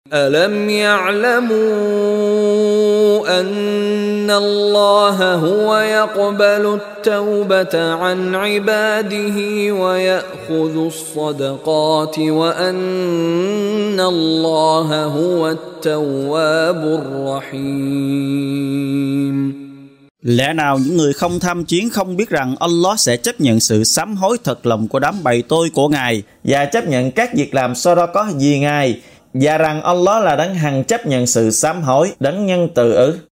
ألم يعلموا أن الله هو يقبل التوبة عن عباده ويأخذ الصدقات وأن الله هو التواب الرحيم. Lẽ nào những người không tham chiến không biết rằng Allah sẽ chấp nhận sự sám hối thật lòng của đám bầy tôi của Ngài và chấp nhận các việc làm sau đó có vì Ngài, và rằng Allah là đấng hằng chấp nhận sự sám hối, đấng nhân từ ư?